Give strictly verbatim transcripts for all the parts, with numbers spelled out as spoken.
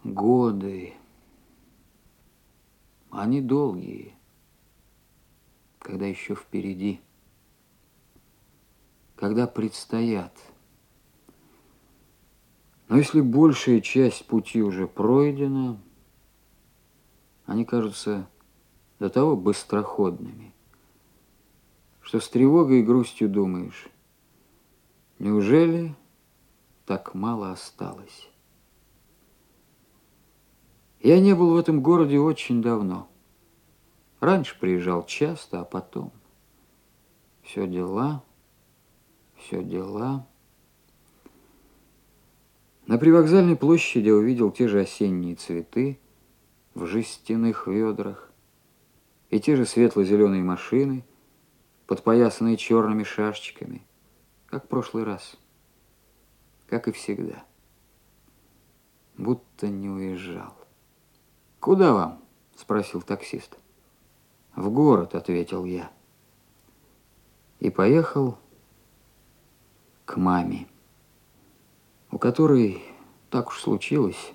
Годы, они долгие, когда еще впереди, когда предстоят. Но если большая часть пути уже пройдена, они кажутся до того быстроходными, что с тревогой и грустью думаешь, неужели так мало осталось? Я не был в этом городе очень давно. Раньше приезжал часто, а потом все дела, все дела. На привокзальной площади я увидел те же осенние цветы в жестяных ведрах и те же светло-зеленые машины, подпоясанные черными шашечками, как в прошлый раз, как и всегда. Будто не уезжал. «Куда вам?» – спросил таксист. «В город», – ответил я. И поехал к маме, у которой, так уж случилось,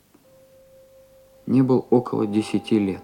не был около десяти лет.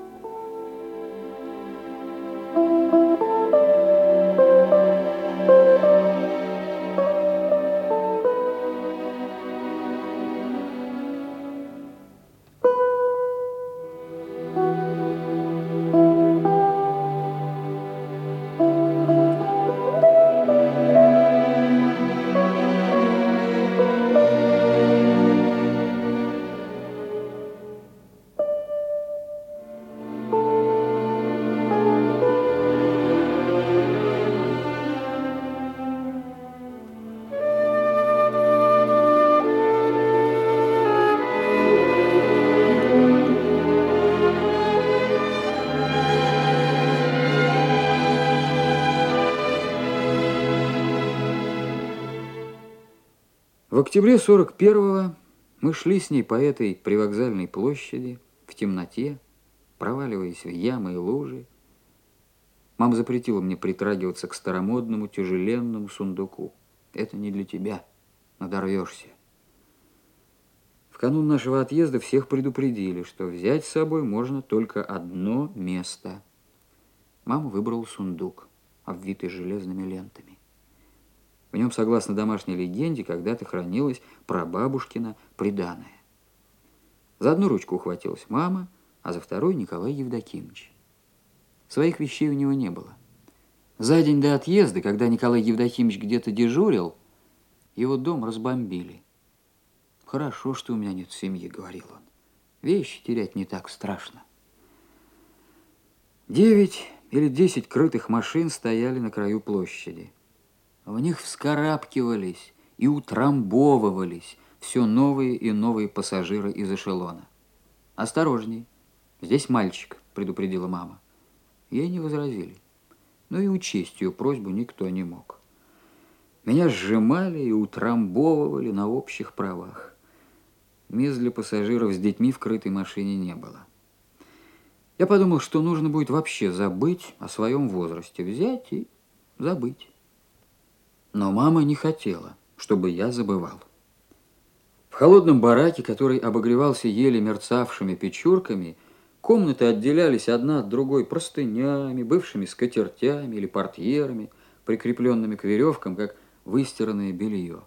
В октябре сорок первого мы шли с ней по этой привокзальной площади в темноте, проваливаясь в ямы и лужи. Мама запретила мне притрагиваться к старомодному тяжеленному сундуку. Это не для тебя, надорвешься. В канун нашего отъезда всех предупредили, что взять с собой можно только одно место. Мама выбрала сундук, обвитый железными лентами. В нем, согласно домашней легенде, когда-то хранилась прабабушкина приданое. За одну ручку ухватилась мама, а за вторую Николай Евдокимович. Своих вещей у него не было. За день до отъезда, когда Николай Евдокимович где-то дежурил, его дом разбомбили. «Хорошо, что у меня нет семьи», — говорил он. «Вещи терять не так страшно». Девять или десять крытых машин стояли на краю площади. В них вскарабкивались и утрамбовывались все новые и новые пассажиры из эшелона. «Осторожней, здесь мальчик», — предупредила мама. Ей не возразили, но и учесть ее просьбу никто не мог. Меня сжимали и утрамбовывали на общих правах. Мест для пассажиров с детьми в крытой машине не было. Я подумал, что нужно будет вообще забыть о своем возрасте, взять и забыть. Но мама не хотела, чтобы я забывал. В холодном бараке, который обогревался еле мерцавшими печурками, комнаты отделялись одна от другой простынями, бывшими скатертями или портьерами, прикрепленными к веревкам, как выстиранное белье.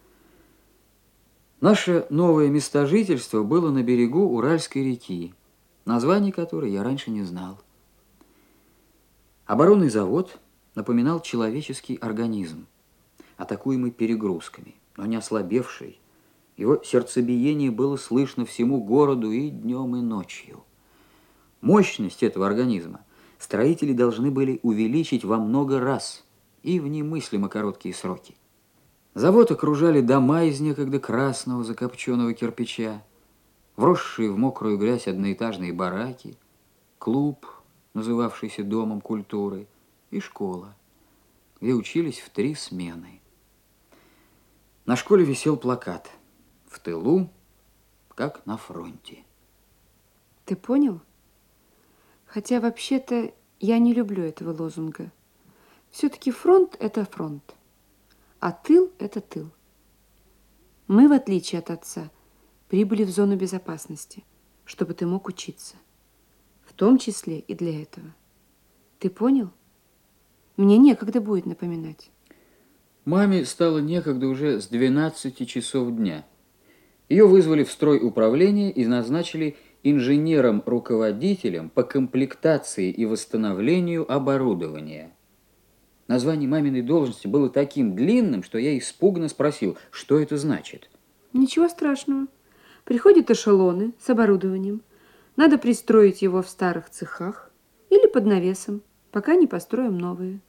Наше новое место жительства было на берегу Уральской реки, название которой я раньше не знал. Оборонный завод напоминал человеческий организм, атакуемый перегрузками, но не ослабевший. Его сердцебиение было слышно всему городу и днем, и ночью. Мощность этого организма строители должны были увеличить во много раз и в немыслимо короткие сроки. Завод окружали дома из некогда красного закопченного кирпича, вросшие в мокрую грязь одноэтажные бараки, клуб, называвшийся Домом культуры, и школа, где учились в три смены. На школе висел плакат «В тылу, как на фронте». Ты понял? Хотя вообще-то я не люблю этого лозунга. Все-таки фронт – это фронт, а тыл – это тыл. Мы, в отличие от отца, прибыли в зону безопасности, чтобы ты мог учиться. В том числе и для этого. Ты понял? Мне некогда будет напоминать. Маме стало некогда уже с двенадцати часов дня. Ее вызвали в строй управления и назначили инженером-руководителем по комплектации и восстановлению оборудования. Название маминой должности было таким длинным, что я испуганно спросил, что это значит. Ничего страшного. Приходят эшелоны с оборудованием. Надо пристроить его в старых цехах или под навесом, пока не построим новые.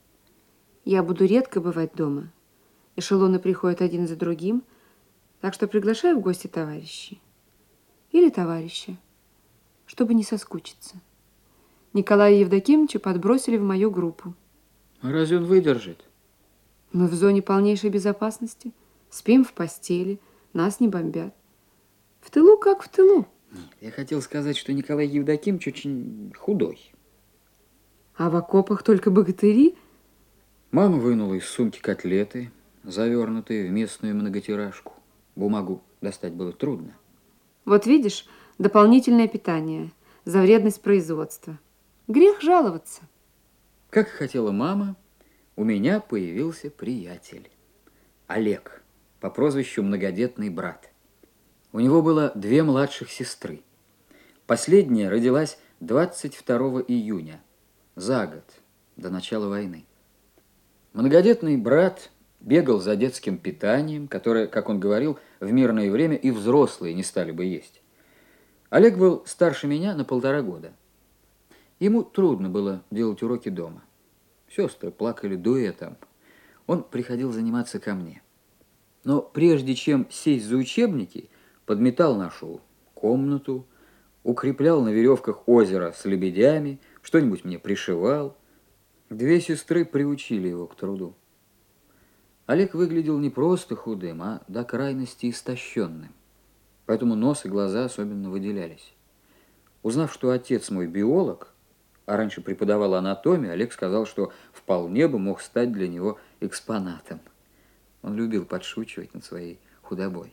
Я буду редко бывать дома. Эшелоны приходят один за другим, так что приглашаю в гости товарищей. Или товарища, чтобы не соскучиться. Николая Евдокимовича подбросили в мою группу. А разве он выдержит? Мы в зоне полнейшей безопасности. Спим в постели, нас не бомбят. В тылу как в тылу. Нет, я хотел сказать, что Николай Евдокимович очень худой. А в окопах только богатыри? Мама вынула из сумки котлеты, завернутые в местную многотиражку. Бумагу достать было трудно. Вот видишь, дополнительное питание за вредность производства. Грех жаловаться. Как и хотела мама, у меня появился приятель. Олег, по прозвищу многодетный брат. У него было две младших сестры. Последняя родилась двадцать второго июня, за год до начала войны. Многодетный брат бегал за детским питанием, которое, как он говорил, в мирное время и взрослые не стали бы есть. Олег был старше меня на полтора года. Ему трудно было делать уроки дома. Сестры плакали дуэтом. Он приходил заниматься ко мне. Но прежде чем сесть за учебники, подметал нашу комнату, укреплял на веревках озеро с лебедями, что-нибудь мне пришивал. Две сестры приучили его к труду. Олег выглядел не просто худым, а до крайности истощенным. Поэтому нос и глаза особенно выделялись. Узнав, что отец мой биолог, а раньше преподавал анатомию, Олег сказал, что вполне бы мог стать для него экспонатом. Он любил подшучивать над своей худобой.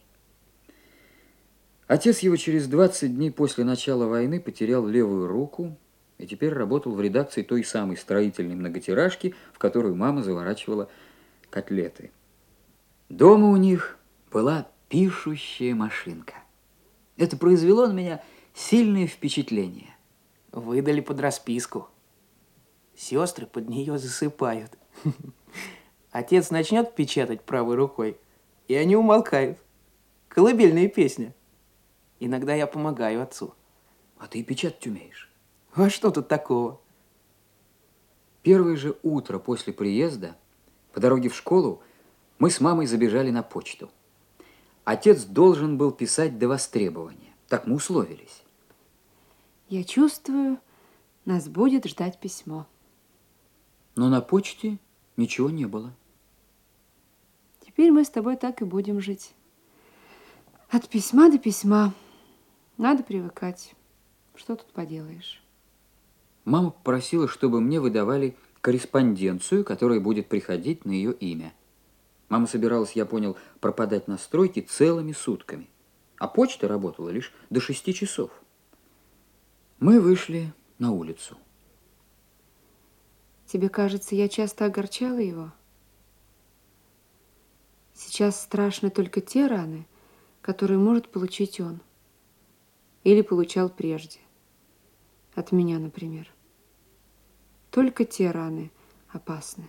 Отец его через двадцать дней после начала войны потерял левую руку и теперь работал в редакции той самой строительной многотиражки, в которую мама заворачивала котлеты. Дома у них была пишущая машинка. Это произвело на меня сильное впечатление. Выдали под расписку. Сестры под нее засыпают. Отец начнет печатать правой рукой, и они умолкают. Колыбельная песня. Иногда я помогаю отцу. А ты и печатать умеешь. А что тут такого? Первое же утро после приезда, по дороге в школу, мы с мамой забежали на почту. Отец должен был писать до востребования. Так мы условились. Я чувствую, нас будет ждать письмо. Но на почте ничего не было. Теперь мы с тобой так и будем жить. От письма до письма. Надо привыкать. Что тут поделаешь? Мама попросила, чтобы мне выдавали корреспонденцию, которая будет приходить на ее имя. Мама собиралась, я понял, пропадать на стройке целыми сутками. А почта работала лишь до шести часов. Мы вышли на улицу. Тебе кажется, я часто огорчала его? Сейчас страшны только те раны, которые может получить он. Или получал прежде. От меня, например. Только те раны опасны.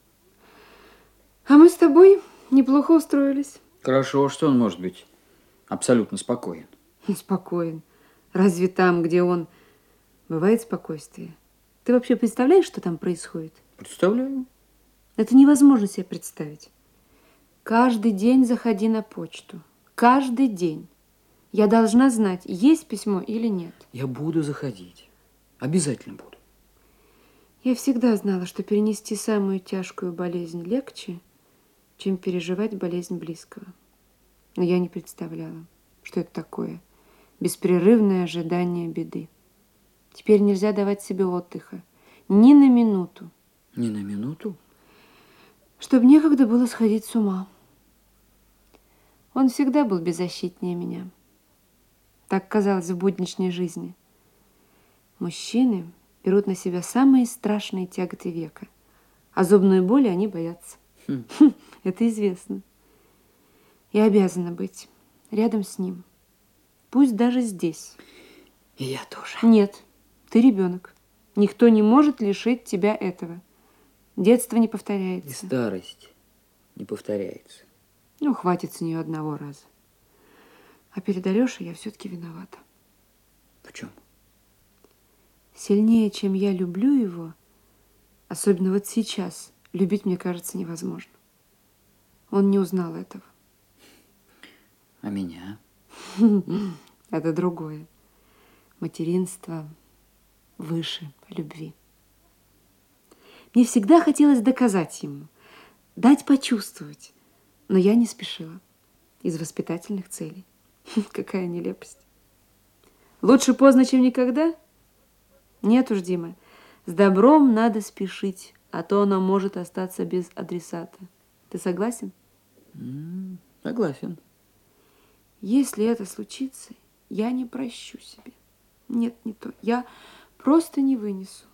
А мы с тобой неплохо устроились. Хорошо, что он может быть абсолютно спокоен. Спокоен. Разве там, где он, бывает спокойствие? Ты вообще представляешь, что там происходит? Представляю. Это невозможно себе представить. Каждый день заходи на почту. Каждый день. Я должна знать, есть письмо или нет. Я буду заходить. Обязательно буду. Я всегда знала, что перенести самую тяжкую болезнь легче, чем переживать болезнь близкого. Но я не представляла, что это такое беспрерывное ожидание беды. Теперь нельзя давать себе отдыха. Ни на минуту. Ни на минуту? Чтобы некогда было сходить с ума. Он всегда был беззащитнее меня. Так казалось в будничной жизни. Мужчины берут на себя самые страшные тяготы века, а зубной боли они боятся. Хм. Это известно. Я обязана быть рядом с ним, пусть даже здесь. И я тоже. Нет, ты ребенок. Никто не может лишить тебя этого. Детство не И повторяется. старость не повторяется. Ну, хватит с нее одного раза. А перед Алешей я все-таки виновата. В чем? Сильнее, чем я люблю его, особенно вот сейчас, любить, мне кажется, невозможно. Он не узнал этого. А меня? Это другое. Материнство выше любви. Мне всегда хотелось доказать ему, дать почувствовать, но я не спешила из воспитательных целей. Какая нелепость. Лучше поздно, чем никогда? Нет уж, Дима, с добром надо спешить, а то оно может остаться без адресата. Ты согласен? М, Согласен. Если это случится, я не прощу себе. Нет, не то. Я просто не вынесу.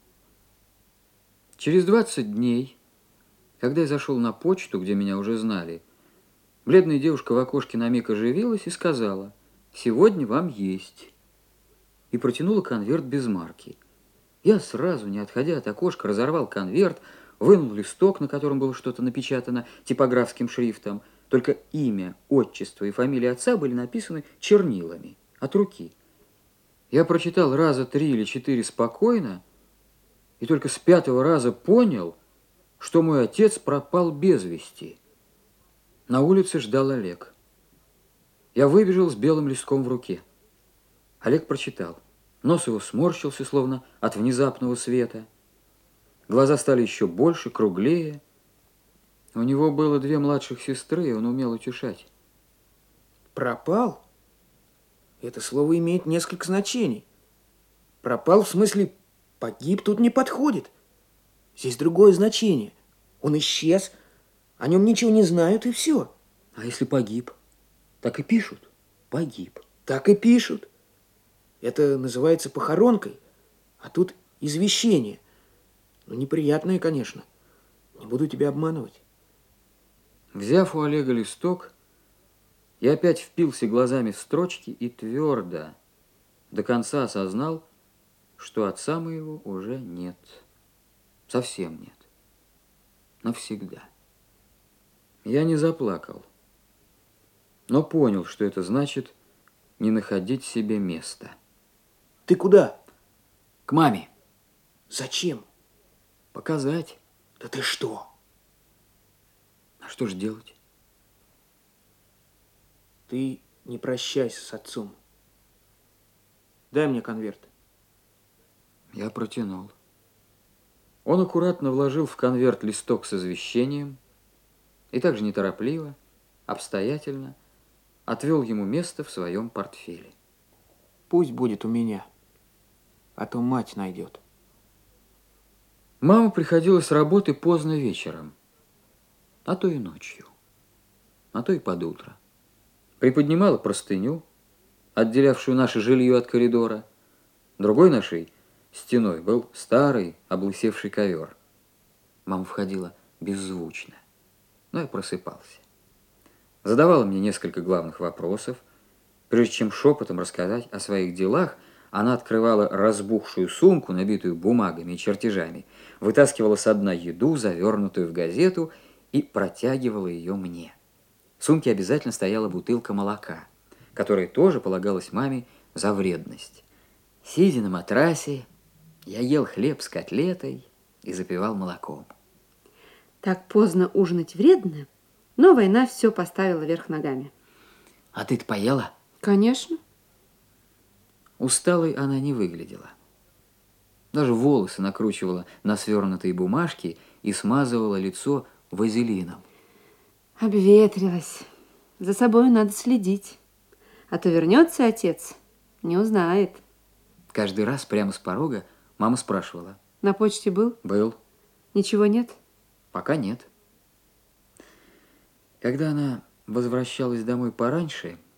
Через двадцать дней, когда я зашел на почту, где меня уже знали, бледная девушка в окошке на миг оживилась и сказала: «Сегодня вам есть». И протянула конверт без марки. Я сразу, не отходя от окошка, разорвал конверт, вынул листок, на котором было что-то напечатано типографским шрифтом. Только имя, отчество и фамилия отца были написаны чернилами, от руки. Я прочитал раза три или четыре спокойно, и только с пятого раза понял, что мой отец пропал без вести. На улице ждал Олег. Я выбежал с белым листком в руке. Олег прочитал. Нос его сморщился, словно от внезапного света. Глаза стали еще больше, круглее. У него было две младших сестры, и он умел утешать. Пропал? Это слово имеет несколько значений. Пропал в смысле погиб тут не подходит. Здесь другое значение. Он исчез, о нем ничего не знают, и все. А если погиб? Так и пишут. Погиб. Так и пишут. Это называется похоронкой, а тут извещение. Ну, неприятное, конечно. Не буду тебя обманывать. Взяв у Олега листок, я опять впился глазами в строчки и твердо, до конца осознал, что отца моего уже нет. Совсем нет. Навсегда. Я не заплакал, но понял, что это значит не находить себе места. Ты куда? К маме. Зачем? Показать. Да ты что? А что ж делать? Ты не прощайся с отцом. Дай мне конверт. Я протянул. Он аккуратно вложил в конверт листок с извещением и также неторопливо, обстоятельно отвел ему место в своем портфеле. Пусть будет у меня, а то мать найдет. Мама приходила с работы поздно вечером, а то и ночью, а то и под утро. Приподнимала простыню, отделявшую наше жилье от коридора. Другой нашей стеной был старый, облысевший ковер. Мама входила беззвучно, но я просыпался. Задавала мне несколько главных вопросов. Прежде чем шепотом рассказать о своих делах, она открывала разбухшую сумку, набитую бумагами и чертежами, вытаскивала со дна еду, завернутую в газету, и протягивала ее мне. В сумке обязательно стояла бутылка молока, которая тоже полагалась маме за вредность. Сидя на матрасе, я ел хлеб с котлетой и запивал молоком. Так поздно ужинать вредно, но война все поставила вверх ногами. А ты-то поела? Конечно. Усталой она не выглядела. Даже волосы накручивала на свернутые бумажки и смазывала лицо вазелином. Обветрилась. За собой надо следить. А то вернется отец, не узнает. Каждый раз прямо с порога мама спрашивала. На почте был? Был. Ничего нет? Пока нет. Когда она возвращалась домой пораньше,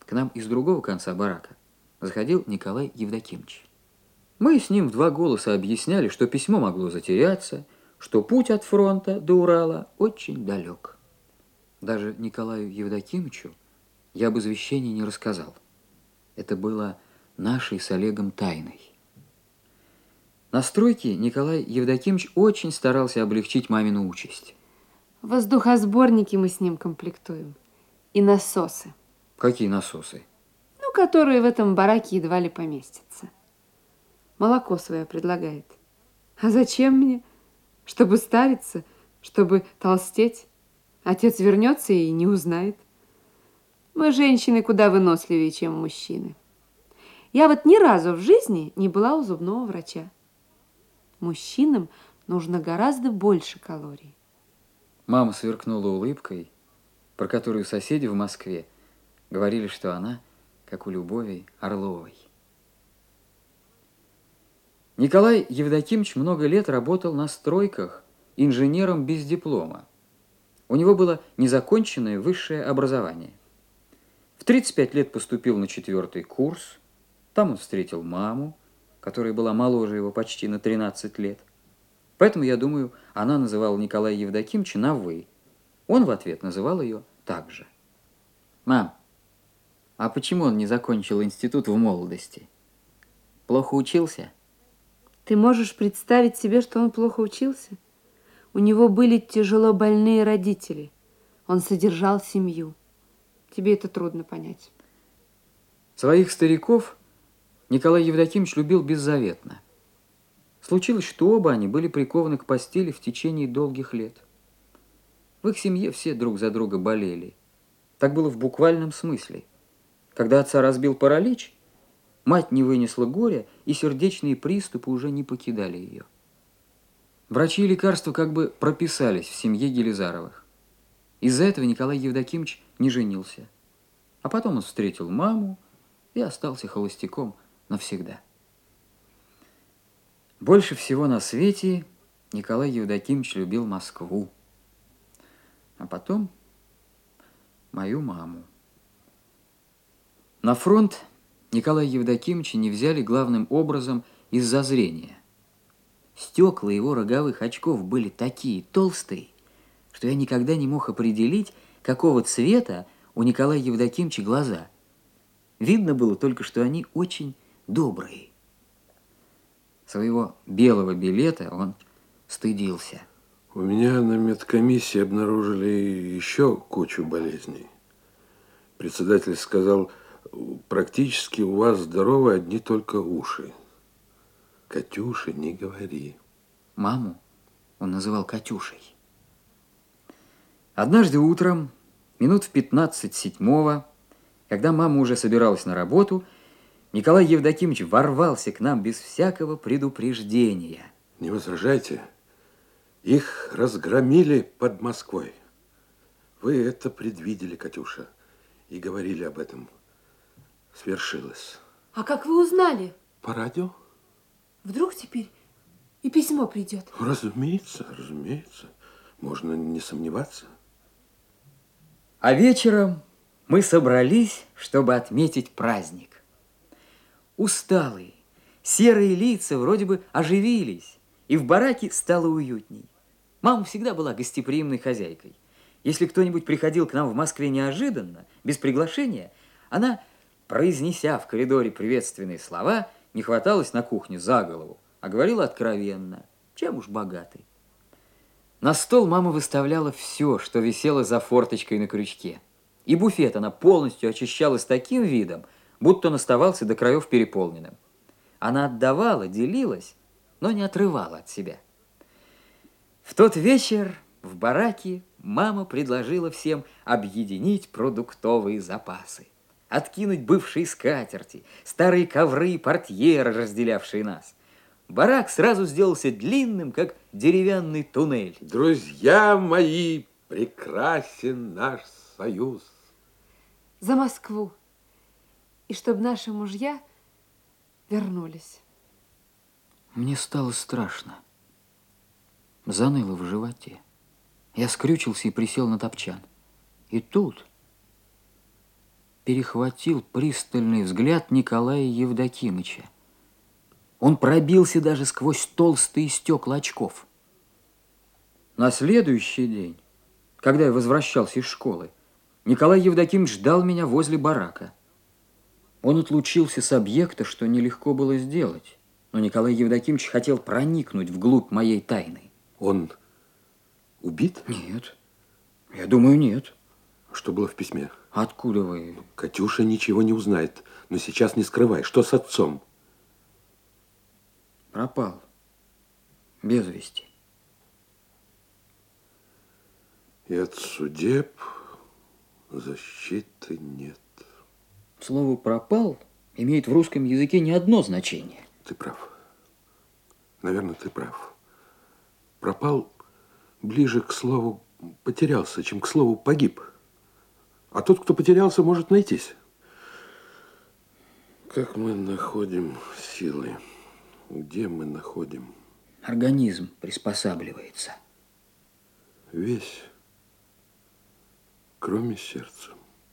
к нам из другого конца барака заходил Николай Евдокимович. Мы с ним в два голоса объясняли, что письмо могло затеряться, что путь от фронта до Урала очень далек. Даже Николаю Евдокимовичу я об извещении не рассказал. Это было нашей с Олегом тайной. На стройке Николай Евдокимович очень старался облегчить мамину участь. Воздухосборники мы с ним комплектуем. И насосы. Какие насосы? Ну, которые в этом бараке едва ли поместятся. Молоко свое предлагает. А зачем мне? Чтобы стариться, чтобы толстеть. Отец вернется и не узнает. Мы, женщины, куда выносливее, чем мужчины. Я вот ни разу в жизни не была у зубного врача. Мужчинам нужно гораздо больше калорий. Мама сверкнула улыбкой, про которую соседи в Москве говорили, что она, как у Любови Орловой. Николай Евдокимович много лет работал на стройках инженером без диплома. У него было незаконченное высшее образование. В тридцать пять лет поступил на четвертый курс. Там он встретил маму, которая была моложе его почти на тринадцать лет. Поэтому, я думаю, она называла Николая Евдокимовича на «вы». Он в ответ называл ее так же. Мам, а почему он не закончил институт в молодости? Плохо учился? Ты можешь представить себе, что он плохо учился? У него были тяжело больные родители. Он содержал семью. Тебе это трудно понять. Своих стариков Николай Евдокимович любил беззаветно. Случилось, что оба они были прикованы к постели в течение долгих лет. В их семье все друг за друга болели. Так было в буквальном смысле. Когда отца разбил паралич, мать не вынесла горя, и сердечные приступы уже не покидали ее. Врачи и лекарства как бы прописались в семье Елизаровых. Из-за этого Николай Евдокимович не женился. А потом он встретил маму и остался холостяком навсегда. Больше всего на свете Николай Евдокимович любил Москву, а потом мою маму. На фронт Николая Евдокимовича не взяли главным образом из-за зрения. Стекла его роговых очков были такие толстые, что я никогда не мог определить, какого цвета у Николая Евдокимовича глаза. Видно было только, что они очень добрые. Своего белого билета он стыдился. У меня на медкомиссии обнаружили еще кучу болезней. Председатель сказал, практически у вас здоровы одни только уши. Катюше не говори. Маму он называл Катюшей. Однажды утром, минут в пятнадцать седьмого, когда мама уже собиралась на работу, Николай Евдокимович ворвался к нам без всякого предупреждения. Не возражайте, их разгромили под Москвой. Вы это предвидели, Катюша, и говорили об этом. Свершилось. А как вы узнали? По радио? Вдруг теперь и письмо придет? Разумеется, разумеется. Можно не сомневаться. А вечером мы собрались, чтобы отметить праздник. Усталые, серые лица вроде бы оживились, и в бараке стало уютней. Мама всегда была гостеприимной хозяйкой. Если кто-нибудь приходил к нам в Москве неожиданно, без приглашения, она, произнеся в коридоре приветственные слова, не хваталась на кухне за голову, а говорила откровенно, чем уж богатый. На стол мама выставляла все, что висело за форточкой на крючке. И буфет она полностью очищала с таким видом, будто он оставался до краев переполненным. Она отдавала, делилась, но не отрывала от себя. В тот вечер в бараке мама предложила всем объединить продуктовые запасы, откинуть бывшие скатерти, старые ковры и портьеры, разделявшие нас. Барак сразу сделался длинным, как деревянный туннель. Друзья мои, прекрасен наш союз. За Москву. И чтобы наши мужья вернулись. Мне стало страшно. Заныло в животе. Я скрючился и присел на топчан. И тут перехватил пристальный взгляд Николая Евдокимыча. Он пробился даже сквозь толстые стекла очков. На следующий день, когда я возвращался из школы, Николай Евдокимович ждал меня возле барака. Он отлучился с объекта, что нелегко было сделать, но Николай Евдокимович хотел проникнуть вглубь моей тайны. Он убит? Нет, я думаю, нет. Что было в письме? Откуда вы? Катюша ничего не узнает, но сейчас не скрывай. Что с отцом? Пропал. Без вести. И от судеб защиты нет. Слово «пропал» имеет в русском языке не одно значение. Ты прав. Наверное, ты прав. Пропал ближе к слову «потерялся», чем к слову «погиб». А тот, кто потерялся, может найтись. Как мы находим силы? Где мы находим? Организм приспосабливается. Весь, кроме сердца.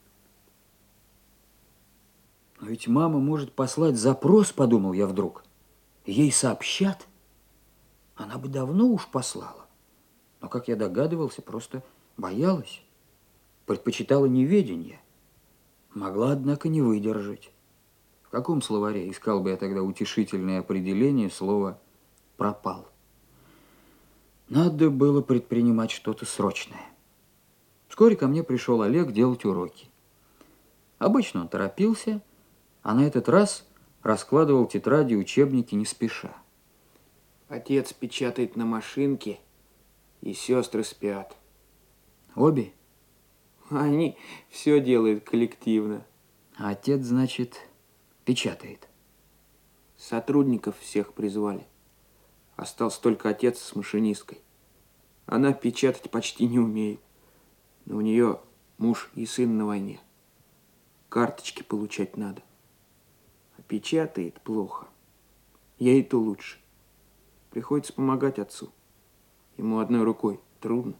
Но ведь мама может послать запрос, подумал я вдруг. Ей сообщат. Она бы давно уж послала. Но, как я догадывался, просто боялась. Предпочитала неведение. Могла, однако, не выдержать. В каком словаре искал бы я тогда утешительное определение слова «пропал»? Надо было предпринимать что-то срочное. Вскоре ко мне пришел Олег делать уроки. Обычно он торопился, а на этот раз раскладывал тетради и учебники не спеша. Отец печатает на машинке, и сестры спят. Обе? Они все делают коллективно. А отец, значит, печатает. Сотрудников всех призвали. Остался только отец с машинисткой. Она печатать почти не умеет. Но у нее муж и сын на войне. Карточки получать надо. А печатает плохо. Ей-то лучше. Приходится помогать отцу. Ему одной рукой трудно.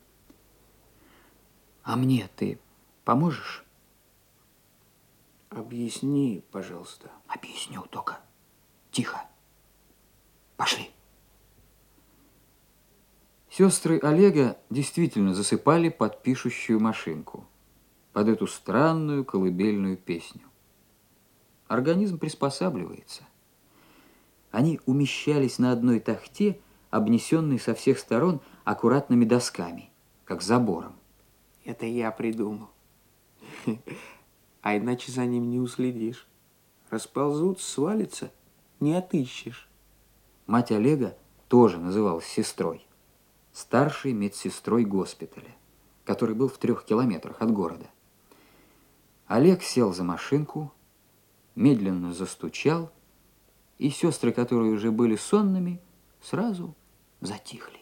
А мне ты поможешь? Объясни, пожалуйста. Объясню только. Тихо. Пошли. Сестры Олега действительно засыпали под пишущую машинку, под эту странную колыбельную песню. Организм приспосабливается. Они умещались на одной тахте, обнесенной со всех сторон аккуратными досками, как забором. Это я придумал. А иначе за ним не уследишь. Расползутся, свалится, не отыщешь. Мать Олега тоже называлась сестрой, старшей медсестрой госпиталя, который был в трех километрах от города. Олег сел за машинку, медленно застучал, и сестры, которые уже были сонными, сразу затихли.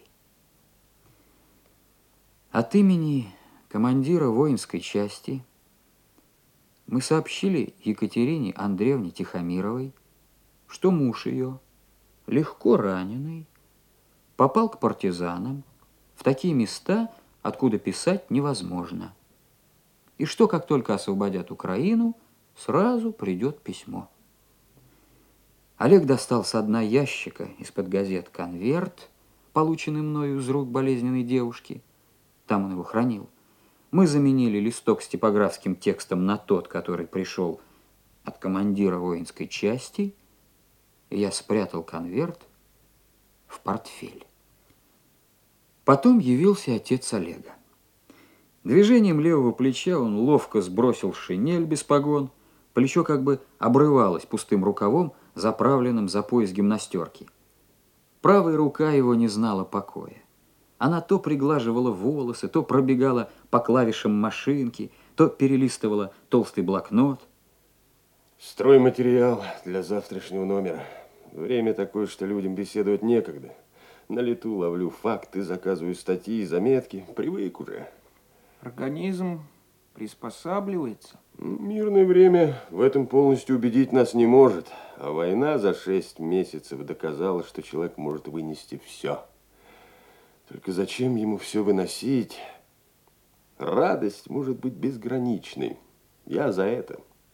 От имени командира воинской части мы сообщили Екатерине Андреевне Тихомировой, что муж ее, легко раненый, попал к партизанам в такие места, откуда писать невозможно, и что, как только освободят Украину, сразу придет письмо. Олег достал со дна ящика из-под газет конверт, полученный мною из рук болезненной девушки. Там он его хранил. Мы заменили листок с типографским текстом на тот, который пришел от командира воинской части, и я спрятал конверт в портфель. Потом явился отец Олега. Движением левого плеча он ловко сбросил шинель без погон, плечо как бы обрывалось пустым рукавом, заправленным за пояс гимнастерки. Правая рука его не знала покоя. Она то приглаживала волосы, то пробегала по клавишам машинки, то перелистывала толстый блокнот. Стройматериал для завтрашнего номера. Время такое, что людям беседовать некогда. На лету ловлю факты, заказываю статьи, заметки. Привык уже. Организм приспосабливается. Мирное время в этом полностью убедить нас не может. А война за шесть месяцев доказала, что человек может вынести все. Только зачем ему все выносить? Радость может быть безграничной. Я за это.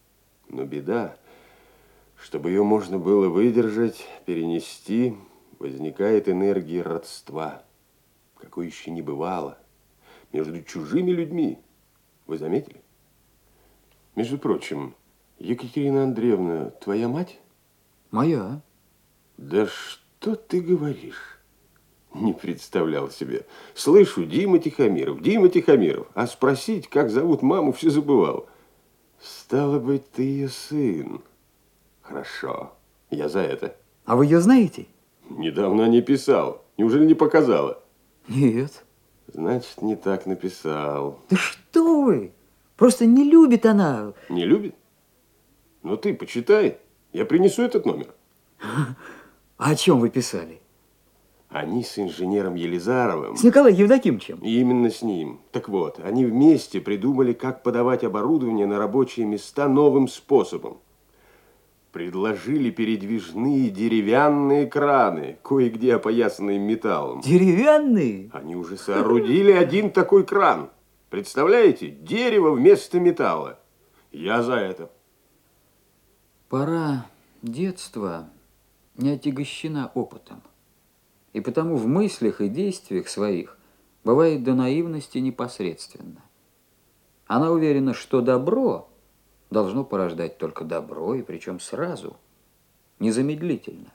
Но беда, чтобы ее можно было выдержать, перенести, возникает энергия родства, какой еще не бывало, между чужими людьми. Вы заметили? Между прочим, Екатерина Андреевна, твоя мать? Моя. Да что ты говоришь? Не представлял себе. Слышу, Дима Тихомиров, Дима Тихомиров. А спросить, как зовут маму, все забывал. Стало быть, ты ее сын. Хорошо, я за это. А вы ее знаете? Недавно не писал. Неужели не показала? Нет. Значит, не так написал. Да что вы? Просто не любит она. Не любит? Ну ты почитай. Я принесу этот номер. А о чем вы писали? Они с инженером Елизаровым. С Николаем Евдокимовичем? И именно с ним. Так вот, они вместе придумали, как подавать оборудование на рабочие места новым способом. Предложили передвижные деревянные краны, кое-где опоясанные металлом. Деревянные? Они уже соорудили один такой кран. Представляете? Дерево вместо металла. Я за это. Пора детства не отягощена опытом. И потому в мыслях и действиях своих бывает до наивности непосредственно. Она уверена, что добро должно порождать только добро, и причем сразу, незамедлительно.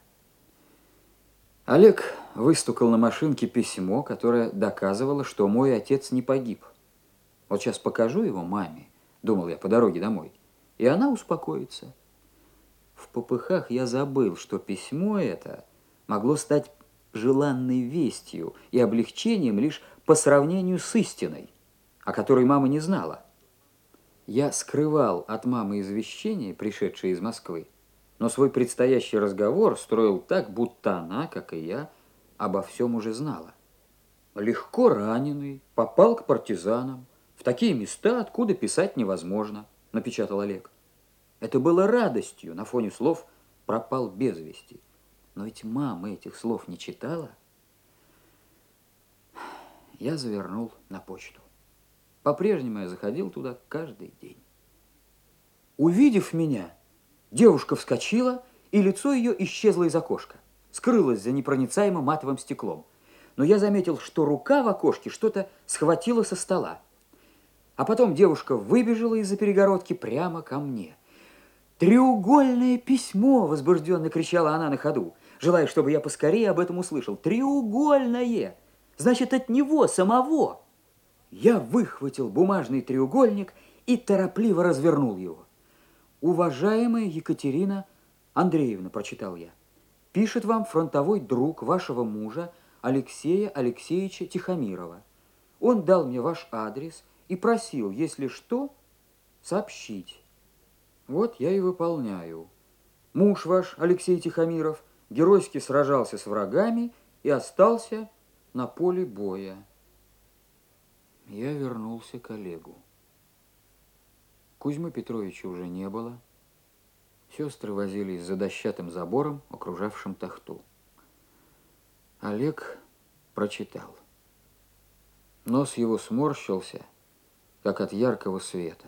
Олег выстукал на машинке письмо, которое доказывало, что мой отец не погиб. Вот сейчас покажу его маме, думал я по дороге домой, и она успокоится. В попыхах я забыл, что письмо это могло стать желанной вестью и облегчением лишь по сравнению с истиной, о которой мама не знала. Я скрывал от мамы извещение, пришедшее из Москвы, но свой предстоящий разговор строил так, будто она, как и я, обо всем уже знала. Легко раненый, попал к партизанам, в такие места, откуда писать невозможно, напечатал Олег. Это было радостью на фоне слов «пропал без вести». Но ведь мама этих слов не читала. Я завернул на почту. По-прежнему я заходил туда каждый день. Увидев меня, девушка вскочила, и лицо ее исчезло из окошка, скрылось за непроницаемым матовым стеклом. Но я заметил, что рука в окошке что-то схватила со стола. А потом девушка выбежала из-за перегородки прямо ко мне. «Треугольное письмо!» – возбужденно кричала она на ходу, желая, чтобы я поскорее об этом услышал. «Треугольное! Значит, от него самого!» Я выхватил бумажный треугольник и торопливо развернул его. «Уважаемая Екатерина Андреевна», – прочитал я, – «пишет вам фронтовой друг вашего мужа Алексея Алексеевича Тихомирова. Он дал мне ваш адрес и просил, если что, сообщить. Вот я и выполняю. Муж ваш, Алексей Тихомиров, геройски сражался с врагами и остался на поле боя». Я вернулся к Олегу. Кузьмы Петровича уже не было. Сестры возились за дощатым забором, окружавшим тахту. Олег прочитал. Нос его сморщился, как от яркого света.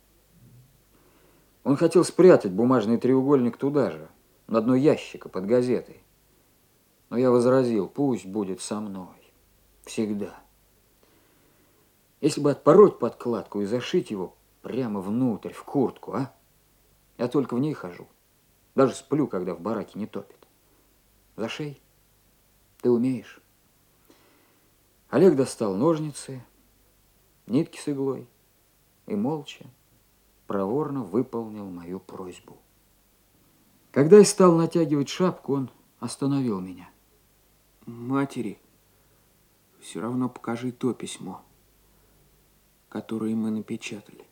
Он хотел спрятать бумажный треугольник туда же, на дно ящика под газетой. Но я возразил: пусть будет со мной. Всегда. Если бы отпороть подкладку и зашить его прямо внутрь, в куртку, а? Я только в ней хожу. Даже сплю, когда в бараке не топит. Зашей. Ты умеешь? Олег достал ножницы, нитки с иглой и молча, проворно выполнил мою просьбу. Когда я стал натягивать шапку, он остановил меня. Матери, все равно покажи то письмо, которое мы напечатали.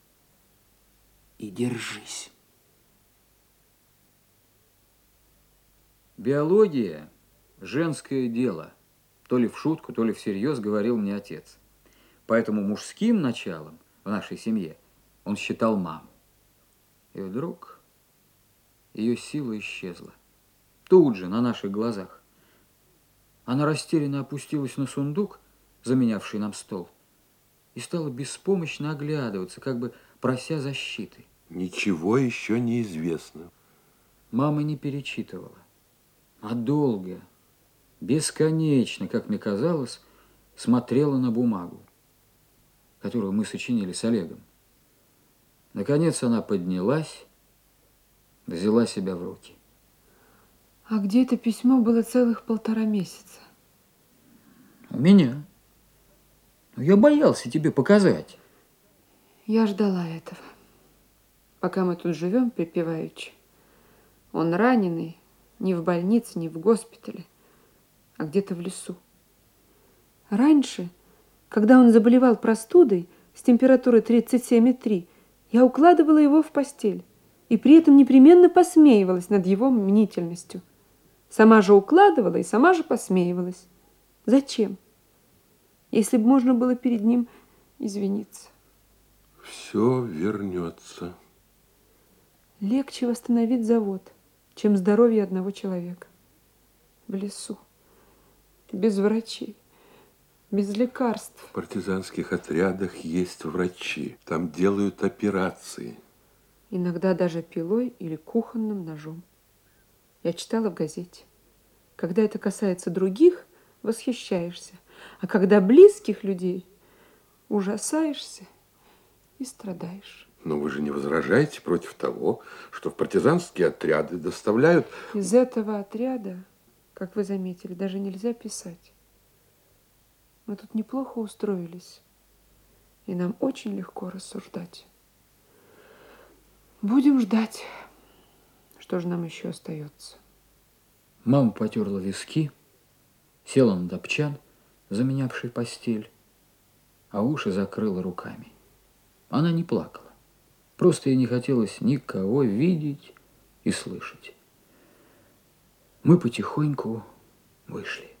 И держись. Биология – женское дело. То ли в шутку, то ли всерьез говорил мне отец. Поэтому мужским началом в нашей семье он считал маму. И вдруг ее сила исчезла. Тут же, на наших глазах. Она растерянно опустилась на сундук, заменявший нам стол, и стала беспомощно оглядываться, как бы прося защиты. Ничего еще не известно. Мама не перечитывала, а долго, бесконечно, как мне казалось, смотрела на бумагу, которую мы сочинили с Олегом. Наконец она поднялась, взяла себя в руки. А где это письмо было целых полтора месяца? У меня. Но я боялся тебе показать. Я ждала этого. Пока мы тут живем припеваючи. Он раненый не в больнице, не в госпитале, а где-то в лесу. Раньше, когда он заболевал простудой с температурой тридцать семь и три, я укладывала его в постель и при этом непременно посмеивалась над его мнительностью. Сама же укладывала и сама же посмеивалась. Зачем? Если бы можно было перед ним извиниться. Все вернется. Легче восстановить завод, чем здоровье одного человека. В лесу, без врачей, без лекарств. В партизанских отрядах есть врачи. Там делают операции. Иногда даже пилой или кухонным ножом. Я читала в газете. Когда это касается других, восхищаешься. А когда близких людей, ужасаешься и страдаешь. Но вы же не возражаете против того, что в партизанские отряды доставляют... Из этого отряда, как вы заметили, даже нельзя писать. Мы тут неплохо устроились, и нам очень легко рассуждать. Будем ждать, что же нам еще остается. Мама потерла виски, села на топчан, заменявший постель, а уши закрыла руками. Она не плакала. Просто ей не хотелось никого видеть и слышать. Мы потихоньку вышли.